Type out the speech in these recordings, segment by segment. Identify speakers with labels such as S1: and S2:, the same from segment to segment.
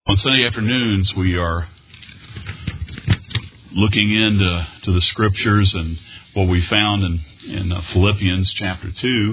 S1: On Sunday afternoons, we are looking into the Scriptures and what we found in Philippians chapter 2,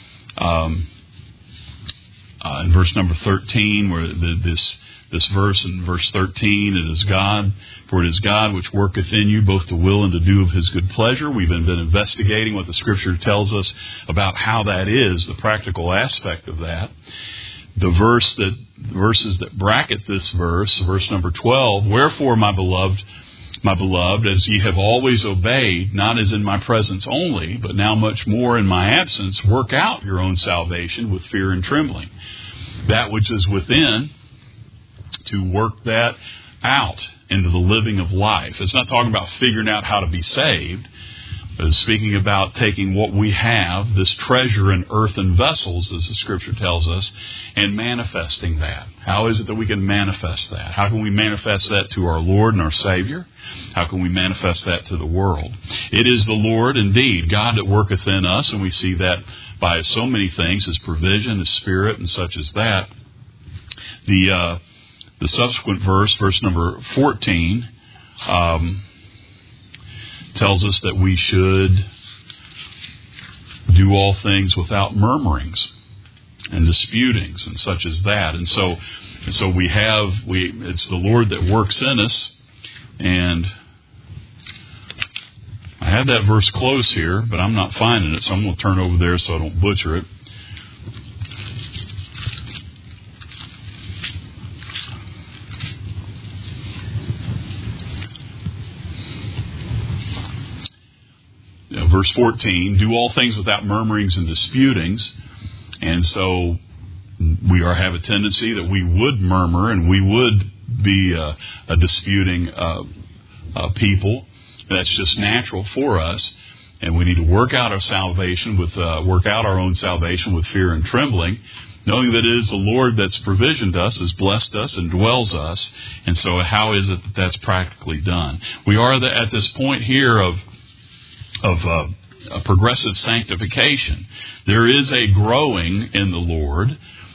S1: in verse number 13, where this verse in verse 13, for it is God which worketh in you both to will and to do of His good pleasure. We've been investigating what the Scripture tells us about how that is, the practical aspect of that. The verses that bracket this verse number 12, wherefore, my beloved, as ye have always obeyed, not as in my presence only, but now much more in my absence, work out your own salvation with fear and trembling. That which is within, to work that out into the living of life. It's not talking about figuring out how to be saved. It's speaking about taking what we have, this treasure in earthen vessels, as the Scripture tells us, and manifesting that. How is it that we can manifest that? How can we manifest that to our Lord and our Savior? How can we manifest that to the world? It is the Lord, indeed, God that worketh in us, and we see that by so many things, His provision, His Spirit, and such as that. The subsequent verse number 14, tells us that we should do all things without murmurings and disputings and such as that. And so it's the Lord that works in us. And I had that verse close here, but I'm not finding it, so I'm going to turn over there so I don't butcher it. Verse 14, do all things without murmurings and disputings. And so we have a tendency that we would murmur and we would be a disputing people. That's just natural for us. And we need to work out our salvation work out our own salvation with fear and trembling, knowing that it is the Lord that's provisioned us, has blessed us, and dwells us. And so how is it that that's practically done? We are at this point here of progressive sanctification. There is a growing in the Lord.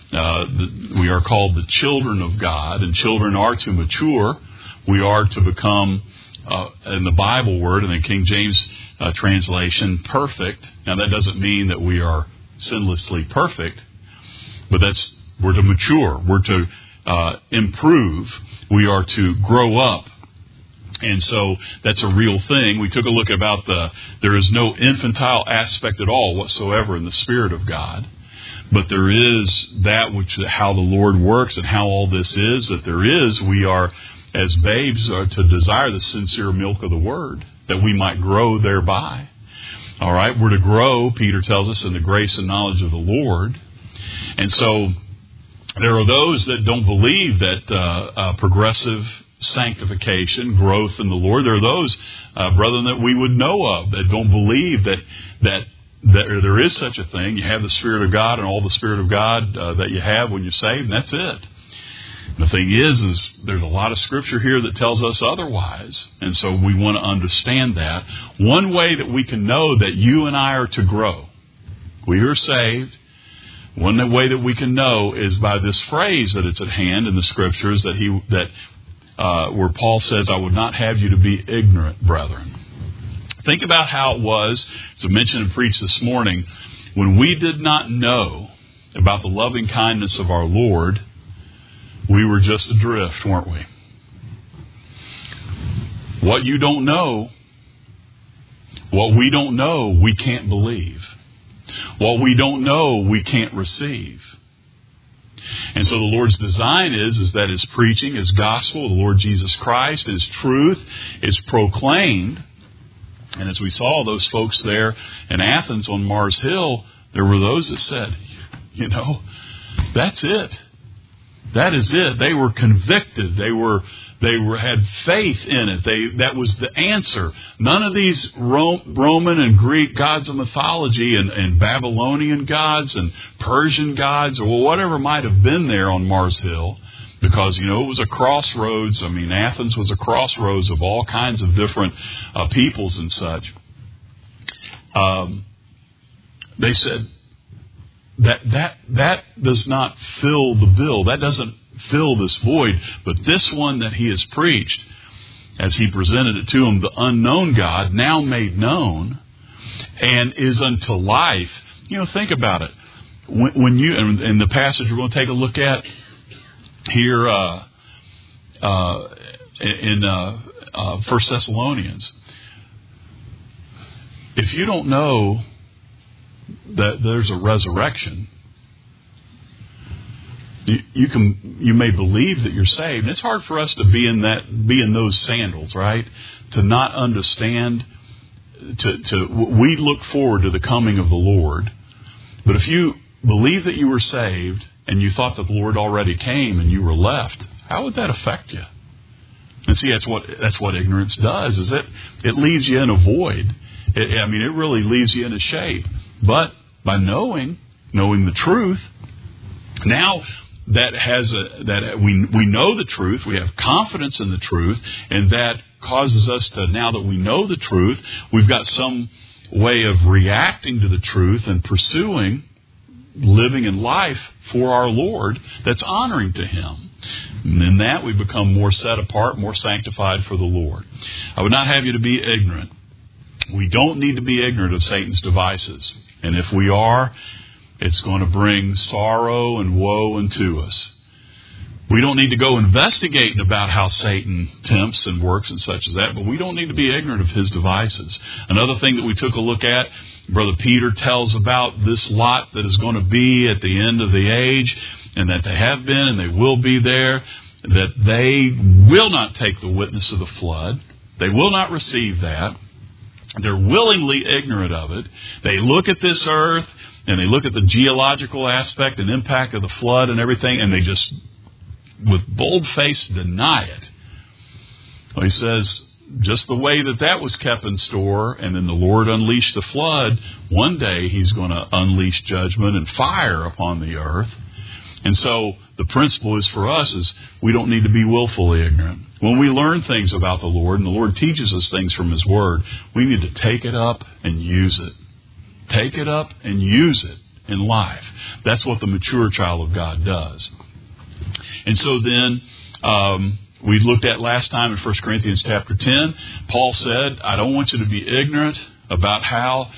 S1: We are called the children of God, and children are to mature. We are to become, in the Bible word, in the King James translation, perfect. Now that doesn't mean that we are sinlessly perfect, but we're to mature. We're to improve. We are to grow up. And so that's a real thing. We took a look about there is no infantile aspect at all whatsoever in the Spirit of God. But there is how the Lord works and how all this is, that we are, as babes, are to desire the sincere milk of the Word, that we might grow thereby. All right, we're to grow, Peter tells us, in the grace and knowledge of the Lord. And so there are those that don't believe that progressive sanctification, growth in the Lord. There are those, brethren, that we would know of that don't believe that there is such a thing. You have the Spirit of God and all the Spirit of God that you have when you're saved, and that's it. And the thing is there's a lot of Scripture here that tells us otherwise, and so we want to understand that. One way that we can know that you and I are to grow, we are saved. One way that we can know is by this phrase that it's at hand in the Scriptures where Paul says, I would not have you to be ignorant, brethren. Think about how it was, as I mentioned and preached this morning, when we did not know about the loving kindness of our Lord, we were just adrift, weren't we? What you don't know, what we don't know, we can't believe. What we don't know, we can't receive. And so the Lord's design is that His preaching, His gospel, the Lord Jesus Christ, His truth is proclaimed. And as we saw those folks there in Athens on Mars Hill, there were those that said, that's it. That is it. They were convicted. They had faith in it. That was the answer. None of these Roman and Greek gods of mythology and Babylonian gods and Persian gods or whatever might have been there on Mars Hill, because, it was a crossroads. I mean, Athens was a crossroads of all kinds of different peoples and such. They said, that does not fill the bill. That doesn't fill this void. But this one that he has preached, as he presented it to him, the unknown God, now made known, and is unto life. Think about it. When you, and the passage we're going to take a look at here in 1 Thessalonians, if you don't know that there's a resurrection, you may believe that you're saved. And it's hard for us to be in those sandals, right? To not understand. We look forward to the coming of the Lord. But if you believe that you were saved and you thought that the Lord already came and you were left, how would that affect you? And see, that's what ignorance does. Is it leaves you in a void. It really leaves you in a shape. But by knowing the truth, now that we know the truth, we have confidence in the truth, and that causes us to, now that we know the truth, we've got some way of reacting to the truth and pursuing living in life for our Lord that's honoring to Him. And in that we become more set apart, more sanctified for the Lord. I would not have you to be ignorant. We don't need to be ignorant of Satan's devices. And if we are, it's going to bring sorrow and woe unto us. We don't need to go investigating about how Satan tempts and works and such as that, but we don't need to be ignorant of his devices. Another thing that we took a look at, Brother Peter tells about this lot that is going to be at the end of the age, and that they have been and they will be there, that they will not take the witness of the flood. They will not receive that. They're willingly ignorant of it. They look at this earth and they look at the geological aspect and impact of the flood and everything, and they just, with bold face, deny it. Well, he says, just the way that was kept in store, and then the Lord unleashed the flood, one day He's going to unleash judgment and fire upon the earth. And so the principle is for us is we don't need to be willfully ignorant. When we learn things about the Lord, and the Lord teaches us things from His Word, we need to take it up and use it. Take it up and use it in life. That's what the mature child of God does. And so then, we looked at last time in 1 Corinthians chapter 10, Paul said, I don't want you to be ignorant about how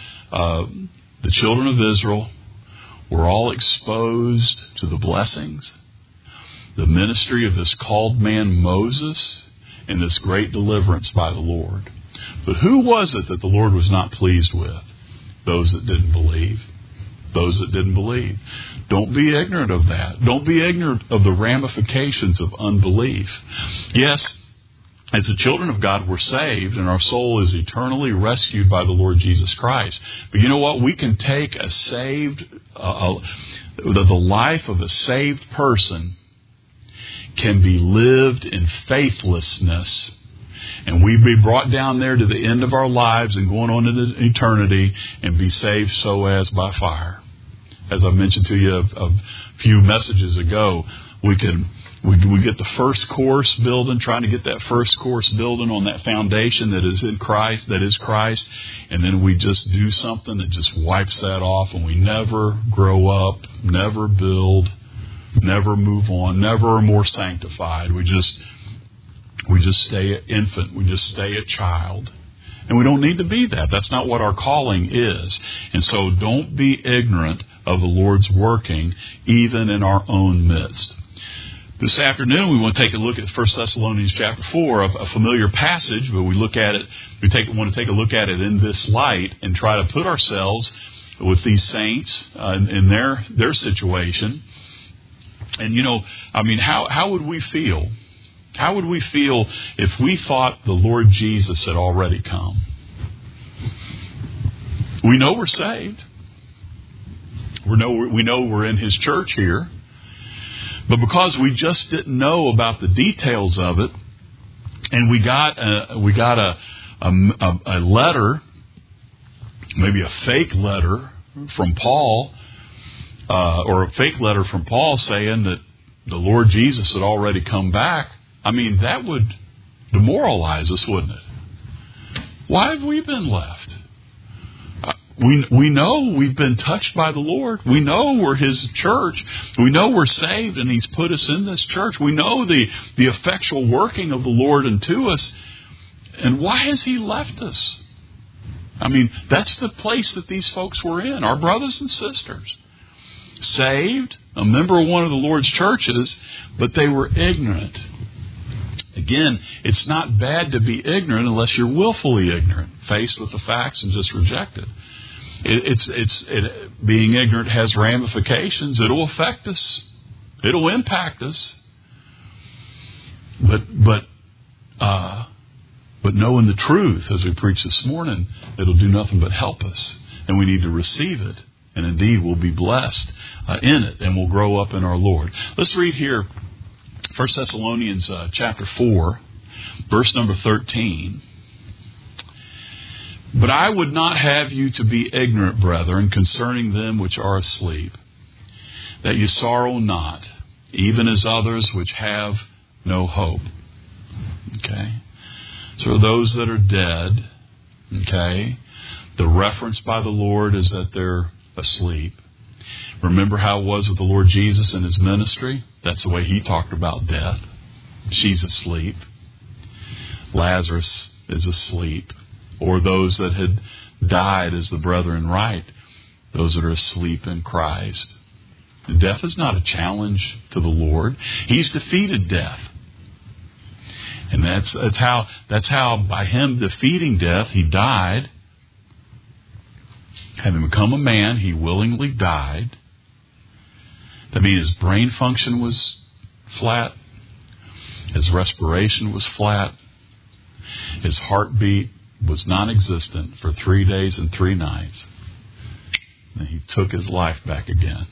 S1: the children of Israel were all exposed to the blessings, the ministry of this called man Moses, and this great deliverance by the Lord. But who was it that the Lord was not pleased with? Those that didn't believe. Those that didn't believe. Don't be ignorant of that. Don't be ignorant of the ramifications of unbelief. Yes, as the children of God, we're saved, and our soul is eternally rescued by the Lord Jesus Christ. But you know what? We can take a saved, the life of a saved person can be lived in faithlessness, and we be brought down there to the end of our lives and going on into eternity and be saved so as by fire. As I mentioned to you a few messages ago, we get the first course building, trying to get that first course building on that foundation that is in Christ, that is Christ, and then we just do something that just wipes that off, and we never grow up, never build, never move on, never are more sanctified. We just stay an infant. We just stay a child. And we don't need to be that. That's not what our calling is. And so don't be ignorant of the Lord's working, even in our own midst. This afternoon, we want to take a look at 1 Thessalonians chapter 4, a familiar passage, but we want to take a look at it in this light and try to put ourselves with these saints in their situation. And, how would we feel? How would we feel if we thought the Lord Jesus had already come? We know we're saved. We know we're in His church here. But because we just didn't know about the details of it, and we got a letter, maybe a fake letter from Paul, or a fake letter from Paul saying that the Lord Jesus had already come back, that would demoralize us, wouldn't it? Why have we been left? We know we've been touched by the Lord. We know we're His church. We know we're saved and He's put us in this church. We know the effectual working of the Lord into us. And why has He left us? I mean, that's the place that these folks were in, our brothers and sisters. Saved, a member of one of the Lord's churches, but they were ignorant. Again, it's not bad to be ignorant unless you're willfully ignorant, faced with the facts and just reject it. Being ignorant has ramifications. It'll affect us. It'll impact us. But knowing the truth, as we preached this morning, it'll do nothing but help us. And we need to receive it. And indeed, we'll be blessed in it. And we'll grow up in our Lord. Let's read here 1 Thessalonians chapter 4, verse number 13. But I would not have you to be ignorant, brethren, concerning them which are asleep, that ye sorrow not, even as others which have no hope. Okay? So those that are dead, okay, the reference by the Lord is that they're asleep. Remember how it was with the Lord Jesus in His ministry? That's the way He talked about death. She's asleep. Lazarus is asleep. Or those that had died, as the brethren write, those that are asleep in Christ. Death is not a challenge to the Lord. He's defeated death. And that's how by Him defeating death, He died. Having become a man, He willingly died. That means His brain function was flat. His respiration was flat. His heartbeat was non-existent for 3 days and 3 nights. And He took His life back again.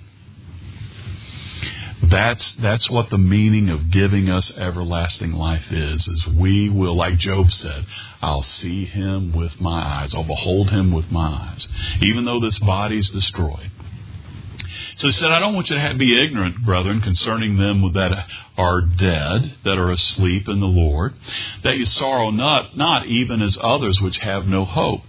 S1: That's what the meaning of giving us everlasting life is we will, like Job said, I'll see Him with my eyes. I'll behold Him with my eyes. Even though this body's destroyed. So He said, I don't want you to be ignorant, brethren, concerning them that are dead, that are asleep in the Lord, that you sorrow not even as others which have no hope.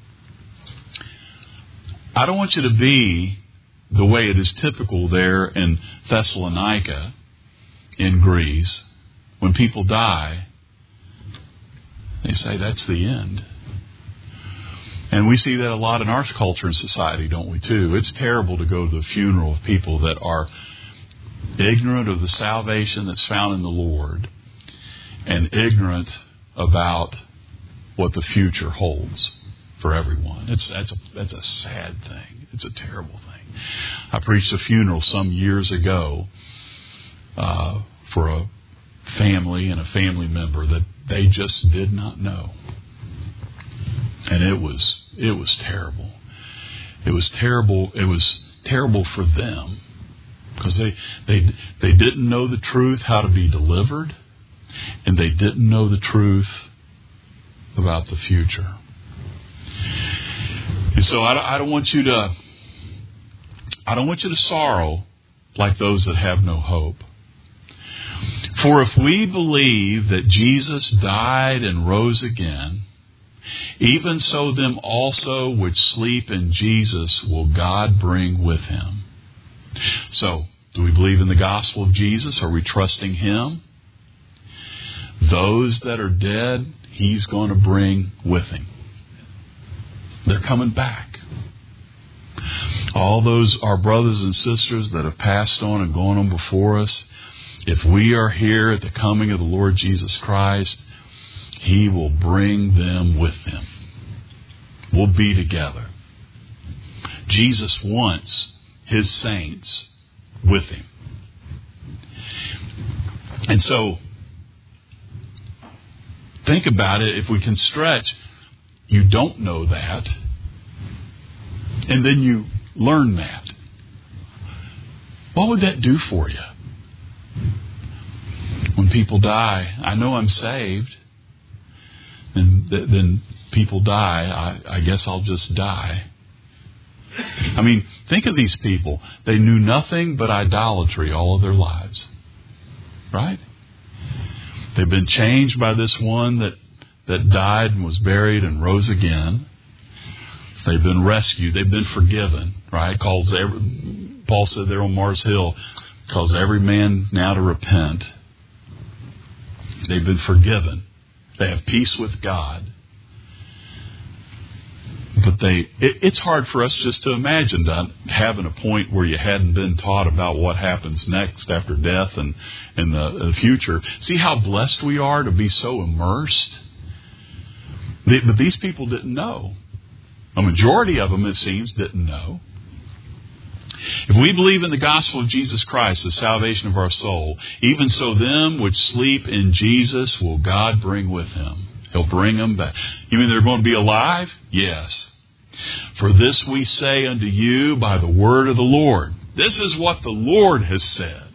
S1: I don't want you to be the way it is typical there in Thessalonica, in Greece. When people die, they say that's the end. And we see that a lot in our culture and society, don't we, too? It's terrible to go to the funeral of people that are ignorant of the salvation that's found in the Lord and ignorant about what the future holds for everyone. That's a sad thing. It's a terrible thing. I preached a funeral some years ago for a family and a family member that they just did not know. And it was terrible. It was terrible. It was terrible for them because they didn't know the truth, how to be delivered, and they didn't know the truth about the future. And so I don't want you to sorrow like those that have no hope. For if we believe that Jesus died and rose again, even so them also which sleep in Jesus will God bring with Him. So, do we believe in the gospel of Jesus? Are we trusting Him? Those that are dead, He's going to bring with Him. They're coming back. All those, our brothers and sisters that have passed on and gone on before us, if we are here at the coming of the Lord Jesus Christ, He will bring them with Him. We'll be together. Jesus wants His saints with Him. And so, think about it. If we can stretch, you don't know that, and then you learn that. What would that do for you? When people die, I know I'm saved, and then people die, I guess I'll just die. I mean, think of these people. They knew nothing but idolatry all of their lives. Right? They've been changed by this one that died and was buried and rose again. They've been rescued. They've been forgiven. Right? Paul said there on Mars Hill, calls every man now to repent. They've been forgiven. They have peace with God. But it's hard for us just to imagine having a point where you hadn't been taught about what happens next after death and in the future. See how blessed we are to be so immersed? But these people didn't know. A majority of them, it seems, didn't know. If we believe in the gospel of Jesus Christ, the salvation of our soul, even so them which sleep in Jesus will God bring with Him. He'll bring them back. You mean they're going to be alive? Yes. For this we say unto you by the word of the Lord. This is what the Lord has said.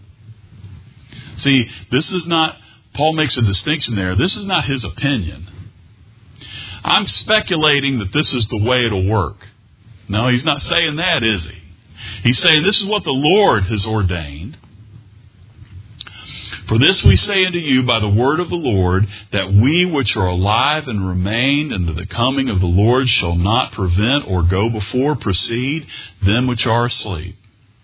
S1: See, this is not, Paul makes a distinction there. This is not his opinion. I'm speculating that this is the way it'll work. No, he's not saying that, is he? He's saying this is what the Lord has ordained. For this we say unto you by the word of the Lord, that we which are alive and remain unto the coming of the Lord shall not prevent or go before, precede them which are asleep.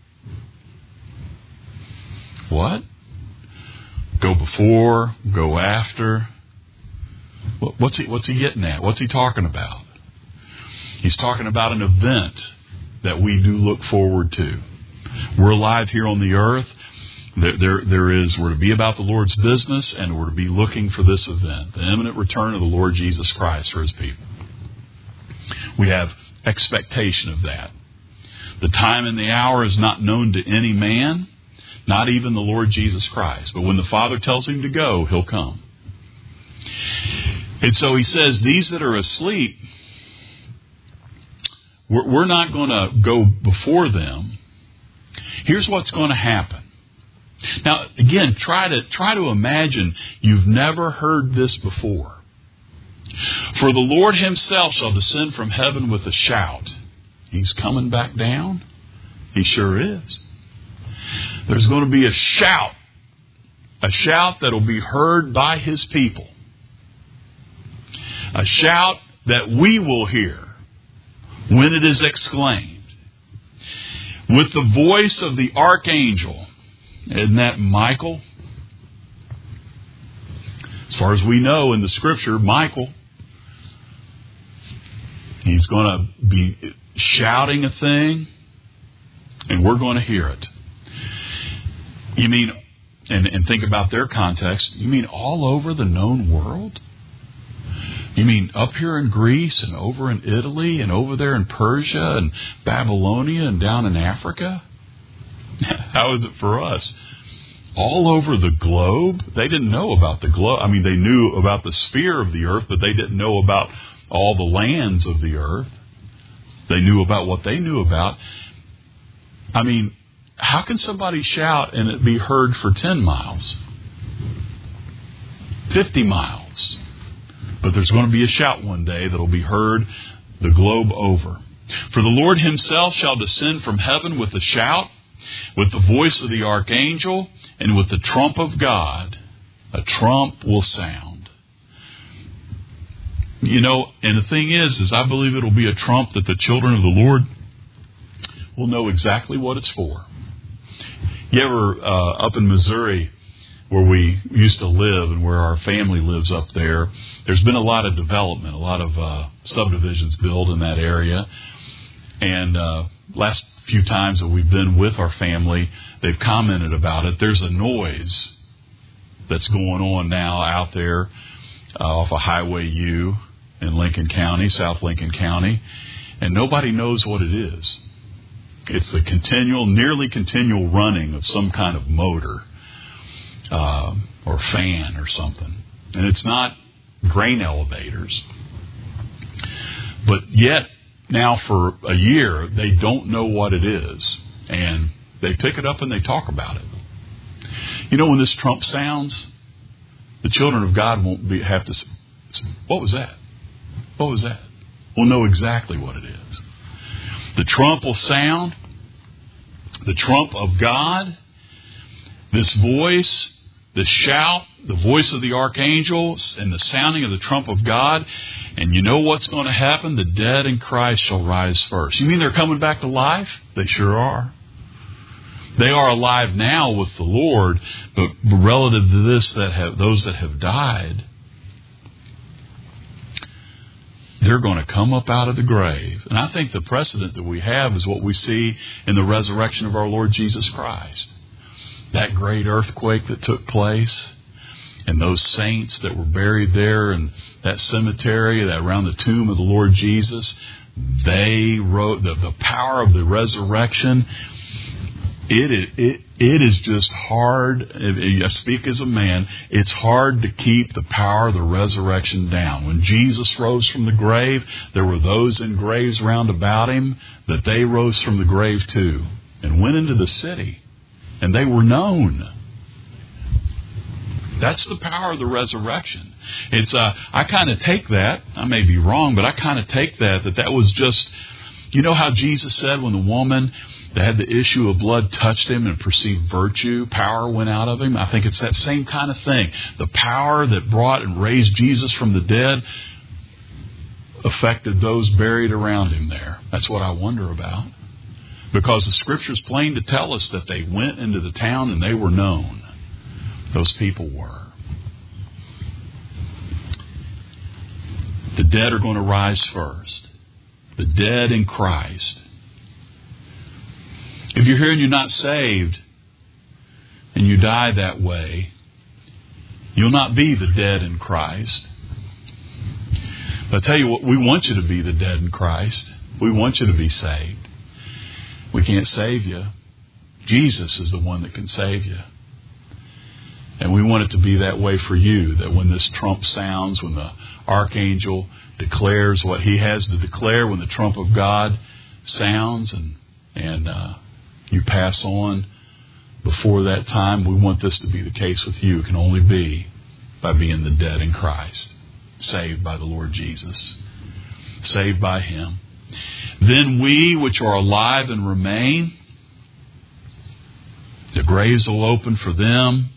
S1: What? Go before, go after. What's he getting at? What's he talking about? He's talking about an event that we do look forward to. We're alive here on the earth. We're to be about the Lord's business, and we're to be looking for this event, the imminent return of the Lord Jesus Christ for His people. We have expectation of that. The time and the hour is not known to any man, not even the Lord Jesus Christ. But when the Father tells Him to go, He'll come. And so He says, these that are asleep, we're not going to go before them. Here's what's going to happen. Now, again, try to imagine you've never heard this before. For the Lord Himself shall descend from heaven with a shout. He's coming back down. He sure is. There's going to be a shout that'll be heard by His people. A shout that we will hear when it is exclaimed. With the voice of the archangel. Isn't that Michael? As far as we know in the Scripture, Michael, he's going to be shouting a thing, and we're going to hear it. You mean, and think about their context, you mean all over the known world? You mean up here in Greece and over in Italy and over there in Persia and Babylonia and down in Africa? How is it for us? All over the globe? They didn't know about the globe. I mean, they knew about the sphere of the earth, but they didn't know about all the lands of the earth. They knew about what they knew about. I mean, how can somebody shout and it be heard for 10 miles? 50 miles? But there's going to be a shout one day that will be heard the globe over. For the Lord Himself shall descend from heaven with a shout, with the voice of the archangel, and with the trump of God. A trump will sound. You know, and the thing is I believe it'll be a trump that the children of the Lord will know exactly what it's for. You ever, up in Missouri, where we used to live and where our family lives up there, there's been a lot of development, a lot of subdivisions built in that area. And last few times that we've been with our family, they've commented about it. There's a noise that's going on now out there off of Highway U in Lincoln County, South Lincoln County, and nobody knows what it is. It's the nearly continual running of some kind of motor or fan or something. And it's not grain elevators. But yet, now for a year, they don't know what it is. And they pick it up and they talk about it. You know, when this trump sounds, the children of God won't have to say, what was that? What was that? We'll know exactly what it is. The trump will sound. The trump of God. This voice the shout, the voice of the archangel, and the sounding of the trump of God. And you know what's going to happen? The dead in Christ shall rise first. You mean they're coming back to life? They sure are. They are alive now with the Lord, but relative to this, those that have died, they're going to come up out of the grave. And I think the precedent that we have is what we see in the resurrection of our Lord Jesus Christ. That great earthquake that took place, and those saints that were buried there in that cemetery, that around the tomb of the Lord Jesus, they wrote the power of the resurrection. It is just hard. I speak as a man. It's hard to keep the power of the resurrection down. When Jesus rose from the grave, there were those in graves round about him that they rose from the grave too and went into the city, and they were known. That's the power of the resurrection. It's I kind of take that. I may be wrong, but I kind of take that was just. You know how Jesus said when the woman that had the issue of blood touched him and perceived virtue, power went out of him? I think it's that same kind of thing. The power that brought and raised Jesus from the dead affected those buried around him there. That's what I wonder about. Because the Scripture's plain to tell us that they went into the town and they were known. Those people were. The dead are going to rise first. The dead in Christ. If you're here and you're not saved, and you die that way, you'll not be the dead in Christ. But I tell you what, we want you to be the dead in Christ. We want you to be saved. We can't save you. Jesus is the one that can save you. And we want it to be that way for you, that when this trump sounds, when the archangel declares what he has to declare, when the trump of God sounds and you pass on before that time, we want this to be the case with you. It can only be by being the dead in Christ, saved by the Lord Jesus, saved by Him. Then we which are alive and remain, the graves will open for them.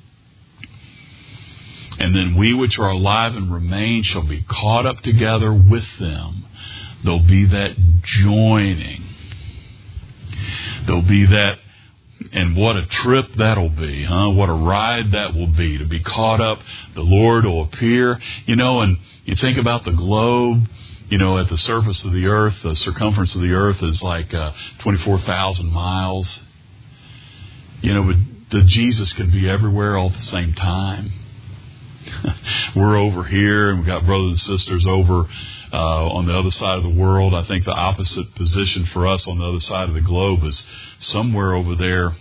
S1: And then we which are alive and remain shall be caught up together with them. There'll be that joining. There'll be that, and what a trip that'll be, huh? What a ride that will be, to be caught up. The Lord will appear. You know, and you think about the globe, you know, at the surface of the earth, the circumference of the earth is like 24,000 miles. You know, but Jesus could be everywhere all at the same time. We're over here, and we've got brothers and sisters over on the other side of the world. I think the opposite position for us on the other side of the globe is somewhere over there.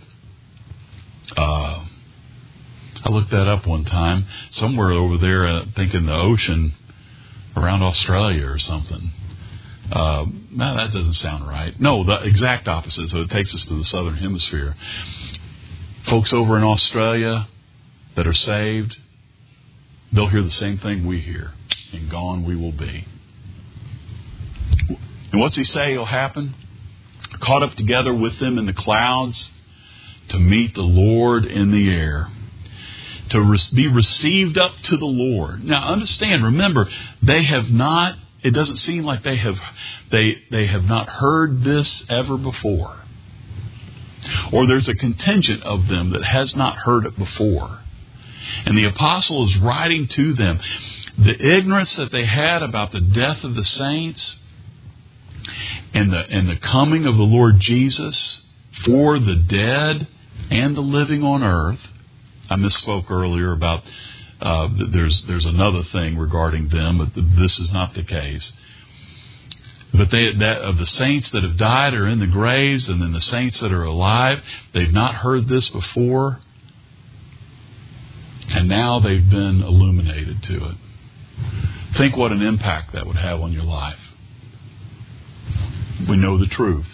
S1: I looked that up one time. Somewhere over there, I think in the ocean around Australia or something. No, that doesn't sound right. No, the exact opposite. So it takes us to the southern hemisphere. Folks over in Australia that are saved, they'll hear the same thing we hear. And gone we will be. And what's he say will happen? Caught up together with them in the clouds to meet the Lord in the air. To be received up to the Lord. Now understand, remember, they have not, it doesn't seem like they have not heard this ever before. Or there's a contingent of them that has not heard it before. And the apostle is writing to them. The ignorance that they had about the death of the saints and the coming of the Lord Jesus for the dead and the living on earth. I misspoke earlier about there's another thing regarding them, but this is not the case. But that of the saints that have died are in the graves, and then the saints that are alive, they've not heard this before. And now they've been illuminated to it. Think what an impact that would have on your life. We know the truth.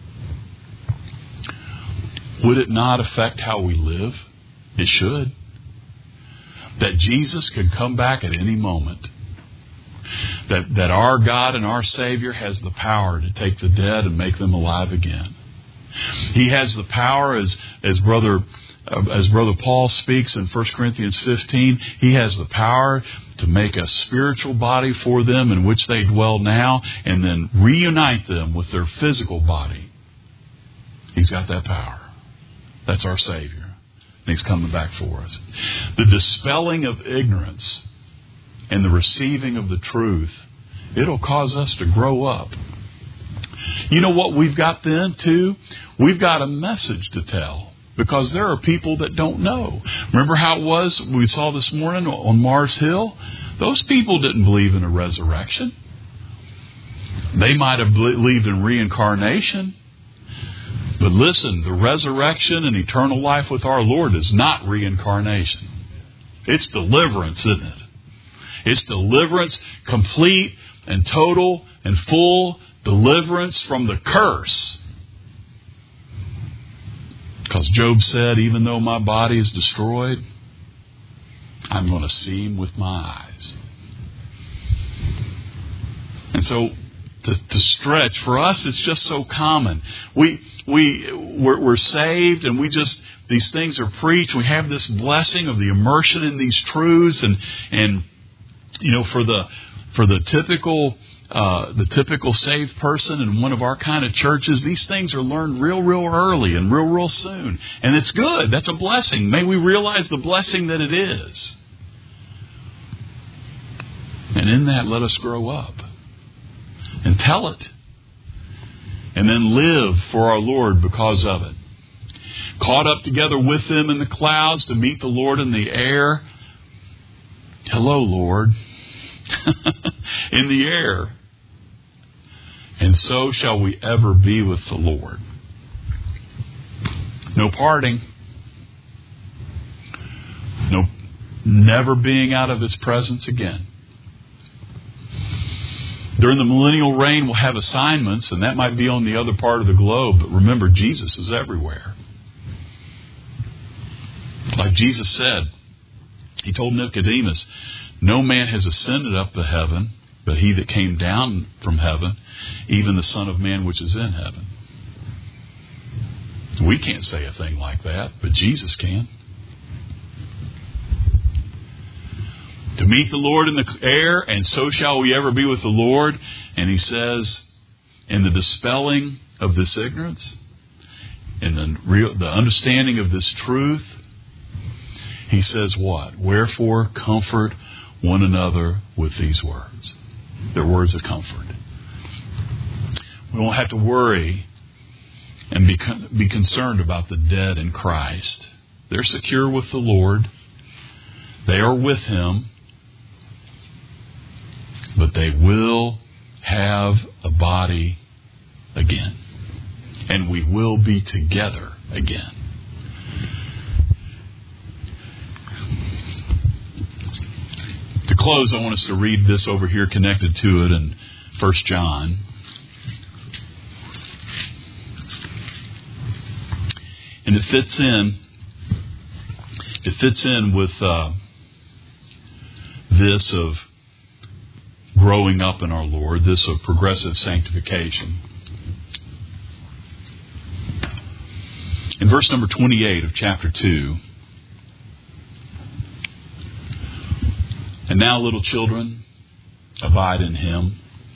S1: Would it not affect how we live? It should. That Jesus can come back at any moment. That our God and our Savior has the power to take the dead and make them alive again. He has the power, as Brother as Brother Paul speaks in 1 Corinthians 15, He has the power to make a spiritual body for them in which they dwell now and then reunite them with their physical body. He's got that power. That's our Savior. And He's coming back for us. The dispelling of ignorance and the receiving of the truth, it'll cause us to grow up. You know what we've got then, too? We've got a message to tell. Because there are people that don't know. Remember how it was we saw this morning on Mars Hill? Those people didn't believe in a resurrection. They might have believed in reincarnation. But listen, the resurrection and eternal life with our Lord is not reincarnation. It's deliverance, isn't it? It's deliverance, complete and total and full deliverance from the curse. Because Job said, even though my body is destroyed, I'm going to see Him with my eyes. And so to stretch, for us, it's just so common. We're saved and these things are preached. We have this blessing of the immersion in these truths and you know, for the typical saved person in one of our kind of churches, these things are learned real early and real soon. And it's good. That's a blessing. May we realize the blessing that it is. And in that, let us grow up and tell it. And then live for our Lord because of it. Caught up together with them in the clouds to meet the Lord in the air. Hello, Lord. In the air. And so shall we ever be with the Lord. No parting. No, never being out of His presence again. During the millennial reign, we'll have assignments, and that might be on the other part of the globe. But remember, Jesus is everywhere. Like Jesus said, He told Nicodemus, no man has ascended up to heaven, but He that came down from heaven, even the Son of Man which is in heaven. We can't say a thing like that, but Jesus can. To meet the Lord in the air, and so shall we ever be with the Lord. And He says, in the dispelling of this ignorance, in the understanding of this truth, He says what? Wherefore comfort one another with these words. They're words of comfort. We won't have to worry and be concerned about the dead in Christ. They're secure with the Lord. They are with Him. But they will have a body again. And we will be together again. To close, I want us to read this over here connected to it in 1 John. And it fits in with this of growing up in our Lord, this of progressive sanctification. In verse number 28 of chapter 2, and now, little children, abide in Him,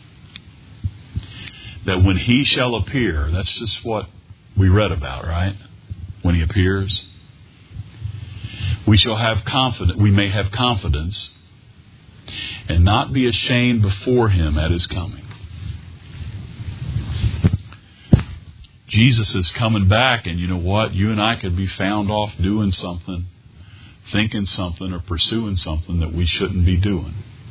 S1: that when He shall appear, that's just what we read about, right? When He appears, we may have confidence and not be ashamed before Him at His coming. Jesus is coming back, and you know what? You and I could be found off doing something, thinking something, or pursuing something that we shouldn't be doing.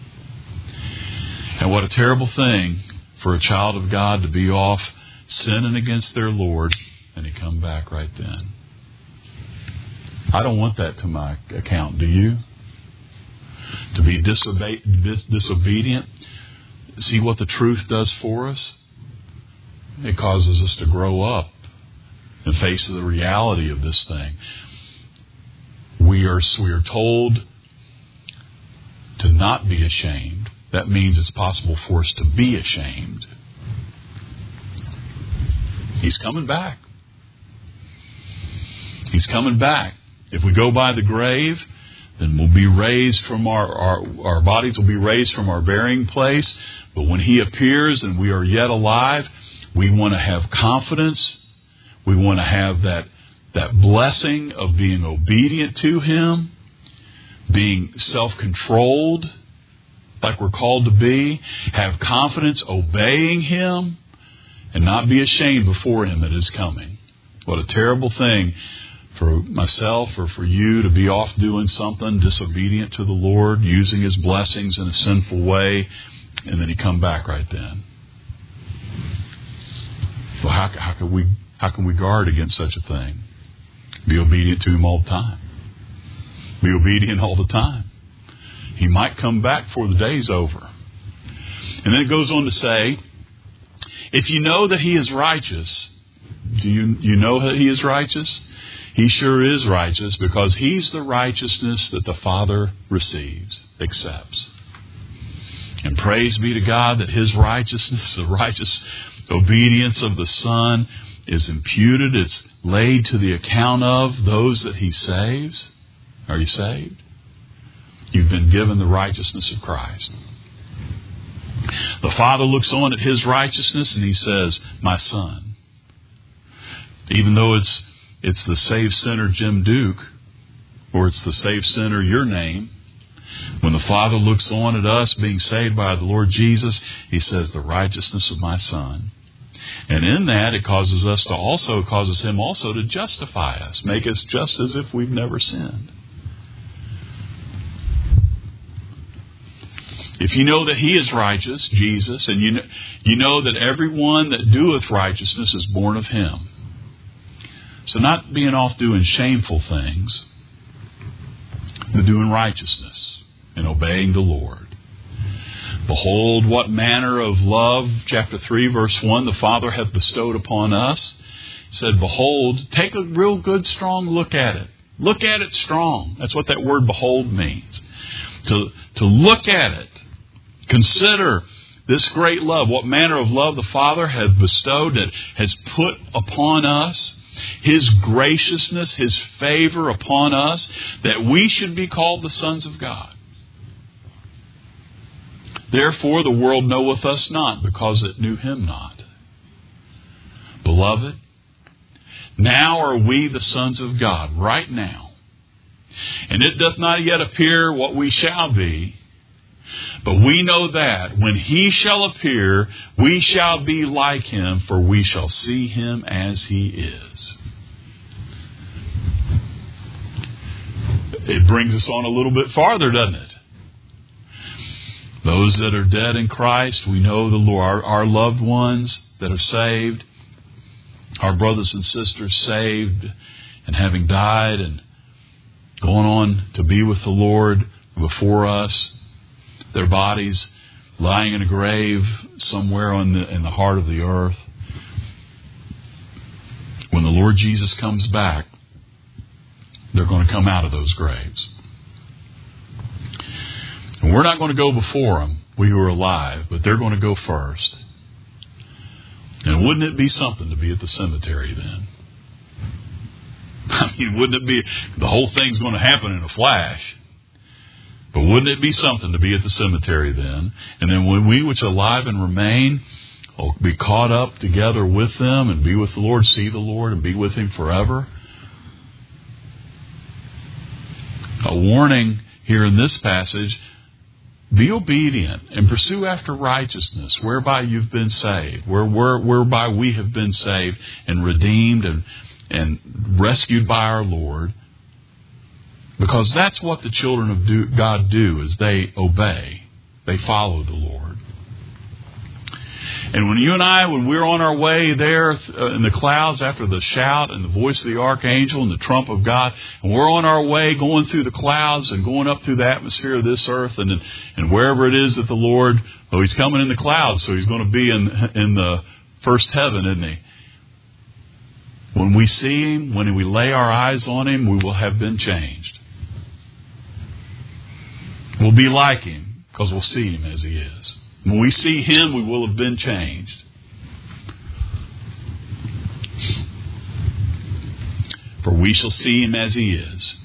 S1: And what a terrible thing for a child of God to be off sinning against their Lord, and He come back right then. I don't want that to my account, do you? To be disobedient. See what the truth does for us? It causes us to grow up and face the reality of this thing. We are told to not be ashamed. That means it's possible for us to be ashamed. He's coming back. He's coming back. If we go by the grave, then we'll be raised from our bodies will be raised from our burying place. But when He appears and we are yet alive, we want to have confidence. We want to have that blessing of being obedient to Him, being self-controlled, like we're called to be, have confidence obeying Him, and not be ashamed before Him at His coming. What a terrible thing for myself or for you to be off doing something disobedient to the Lord, using His blessings in a sinful way, and then He come back right then. Well, how can we guard against such a thing? Be obedient to Him all the time. Be obedient all the time. He might come back before the day's over. And then it goes on to say, if you know that He is righteous, do you know that He is righteous? He sure is righteous, because He's the righteousness that the Father receives, accepts. And praise be to God that His righteousness, the righteous obedience of the Son, is imputed. It's laid to the account of those that He saves. Are you saved? You've been given the righteousness of Christ. The Father looks on at His righteousness and He says, my Son. Even though it's the saved sinner Jim Duke, or it's the saved sinner your name, when the Father looks on at us being saved by the Lord Jesus, He says, the righteousness of my Son. And in that, it causes Him also to justify us, make us just as if we've never sinned. If you know that He is righteous, Jesus, and you know that everyone that doeth righteousness is born of Him. So not being off doing shameful things, but doing righteousness and obeying the Lord. Behold, what manner of love, chapter 3, verse 1, the Father hath bestowed upon us. He said, behold, take a real good, strong look at it. Look at it strong. That's what that word behold means. To look at it. Consider this great love. What manner of love the Father hath bestowed, that has put upon us. His graciousness, His favor upon us, that we should be called the sons of God. Therefore the world knoweth us not, because it knew Him not. Beloved, now are we the sons of God, right now. And it doth not yet appear what we shall be, but we know that when He shall appear, we shall be like Him, for we shall see Him as He is. It brings us on a little bit farther, doesn't it? Those that are dead in Christ, we know the Lord. Our loved ones that are saved, our brothers and sisters saved and having died and going on to be with the Lord before us, their bodies lying in a grave somewhere in the heart of the earth. When the Lord Jesus comes back, they're going to come out of those graves. And we're not going to go before them, we who are alive, but they're going to go first. And wouldn't it be something to be at the cemetery then? I mean, wouldn't it be, the whole thing's going to happen in a flash. But wouldn't it be something to be at the cemetery then? And then when we which are alive and remain will be caught up together with them and be with the Lord, see the Lord and be with Him forever. A warning here in this passage, be obedient and pursue after righteousness, whereby you've been saved, whereby we have been saved and redeemed and rescued by our Lord. Because that's what the children of God do, is they obey. They follow the Lord. And when you and I, when we're on our way there in the clouds after the shout and the voice of the archangel and the trump of God, and we're on our way going through the clouds and going up through the atmosphere of this earth and wherever it is that the Lord, well, He's coming in the clouds, so He's going to be in the first heaven, isn't He? When we see Him, when we lay our eyes on Him, we will have been changed. We'll be like Him because we'll see Him as He is. When we see Him, we will have been changed. For we shall see Him as He is.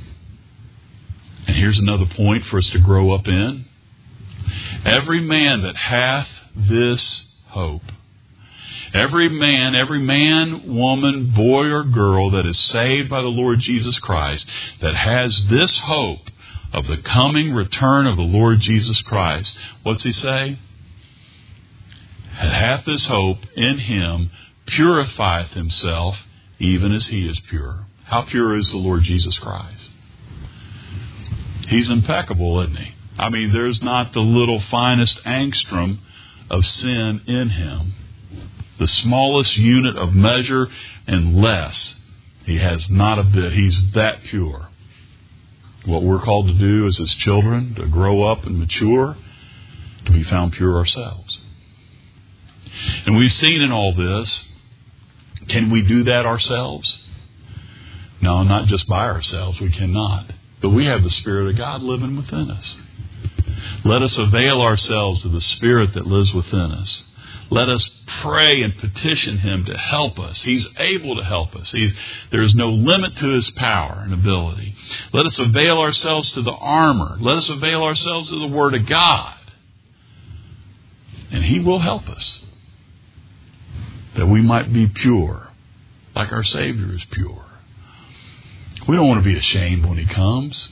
S1: here's another point for us to grow up in. Every man that hath this hope, every man, woman, boy, or girl that is saved by the Lord Jesus Christ, that has this hope of the coming return of the Lord Jesus Christ, what's he say? That hath this hope in him, purifieth himself, even as he is pure. How pure is the Lord Jesus Christ? He's impeccable, isn't he? I mean, there's not the little finest angstrom of sin in him. The smallest unit of measure and less. He has not a bit. He's that pure. What we're called to do is, as children, to grow up and mature, to be found pure ourselves. And we've seen in all this, can we do that ourselves? No, not just by ourselves. We cannot. But we have the Spirit of God living within us. Let us avail ourselves of the Spirit that lives within us. Let us pray and petition Him to help us. He's able to help us. There is no limit to His power and ability. Let us avail ourselves to the armor. Let us avail ourselves to the Word of God. And He will help us, that we might be pure, like our Savior is pure. We don't want to be ashamed when He comes.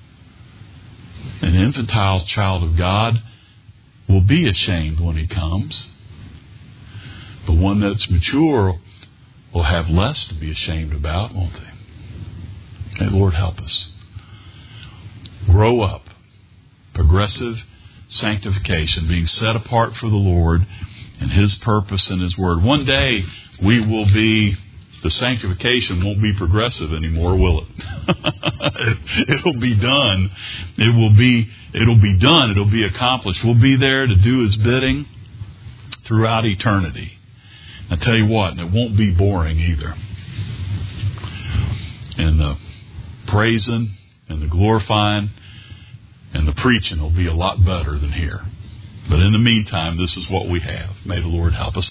S1: An infantile child of God will be ashamed when He comes. But one that's mature will have less to be ashamed about, won't they? May the Lord help us. Grow up. Progressive sanctification, being set apart for the Lord and His purpose and His Word. One day we will be, the sanctification won't be progressive anymore, will it? It'll be done. It'll be done. It'll be accomplished. We'll be there to do His bidding throughout eternity. I tell you what, and it won't be boring either. And the praising and the glorifying and the preaching will be a lot better than here. But in the meantime, this is what we have. May the Lord help us.